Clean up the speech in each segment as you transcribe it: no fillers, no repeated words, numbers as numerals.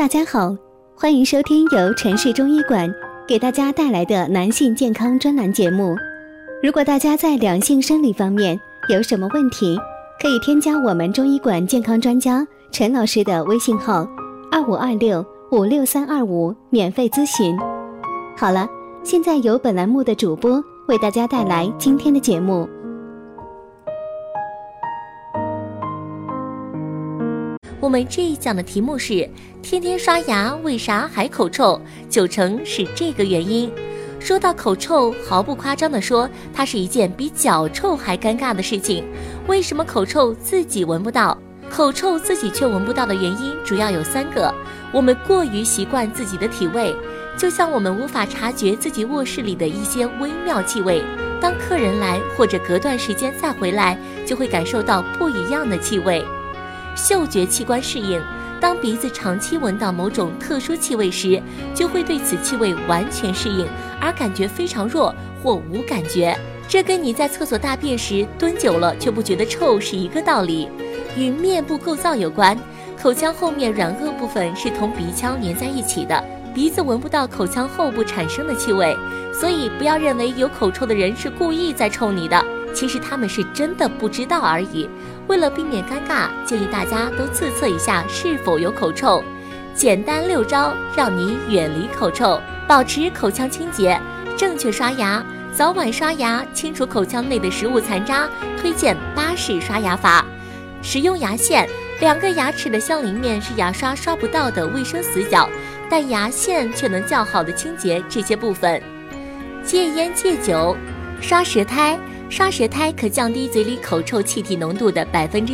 大家好，欢迎收听由城市中医馆给大家带来的男性健康专栏节目。如果大家在两性生理方面有什么问题，可以添加我们中医馆健康专家陈老师的微信号2526-56325免费咨询。好了，现在由本栏目的主播为大家带来今天的节目。 我们这一讲的题目是天天刷牙为啥还口臭，9成是这个原因。说到口臭，毫不夸张地说，它是一件比脚臭还尴尬的事情。为什么口臭自己闻不到？口臭自己却闻不到的原因主要有3个。我们过于习惯自己的体味，就像我们无法察觉自己卧室里的一些微妙气味，当客人来或者隔段时间再回来，就会感受到不一样的气味。嗅觉器官适应，当鼻子长期闻到某种特殊气味时，就会对此气味完全适应，而感觉非常弱或无感觉。这跟你在厕所大便时蹲久了却不觉得臭是一个道理。与面部构造有关，口腔后面软腭部分是同鼻腔连在一起的，鼻子闻不到口腔后部产生的气味，所以不要认为有口臭的人是故意在臭你的，其实他们是真的不知道而已。为了避免尴尬，建议大家都自测一下是否有口臭。简单6招让你远离口臭。保持口腔清洁，正确刷牙，早晚刷牙，清除口腔内的食物残渣，推荐巴氏刷牙法。使用牙线，2个牙齿的相邻面是牙刷刷不到的卫生死角，但牙线却能较好的清洁这些部分。戒烟戒酒，刷舌苔。刷舌苔可降低嘴里口臭气体浓度的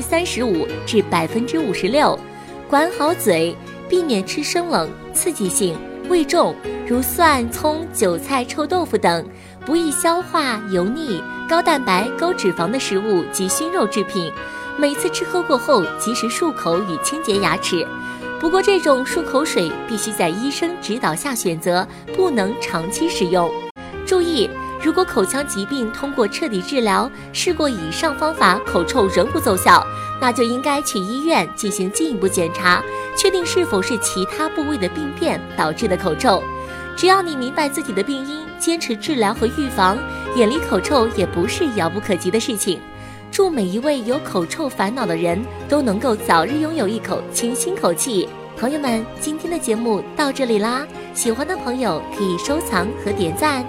35%至56%。管好嘴，避免吃生冷、刺激性、味重，如蒜、葱、韭菜、臭豆腐等不易消化、油腻、高蛋白、高脂肪的食物及熏肉制品。每次吃喝过后，及时漱口与清洁牙齿。不过，这种漱口水必须在医生指导下选择，不能长期使用。注意，如果口腔疾病通过彻底治疗，试过以上方法口臭仍不奏效，那就应该去医院进行进一步检查，确定是否是其他部位的病变导致的口臭。只要你明白自己的病因，坚持治疗和预防，远离口臭也不是遥不可及的事情。祝每一位有口臭烦恼的人都能够早日拥有一口清新口气。朋友们，今天的节目到这里啦，喜欢的朋友可以收藏和点赞。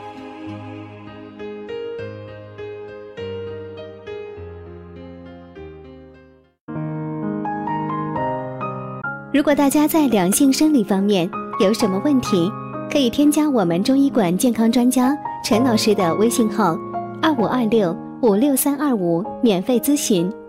如果大家在两性生理方面有什么问题，可以添加我们中医馆健康专家陈老师的微信号2526-56325免费咨询。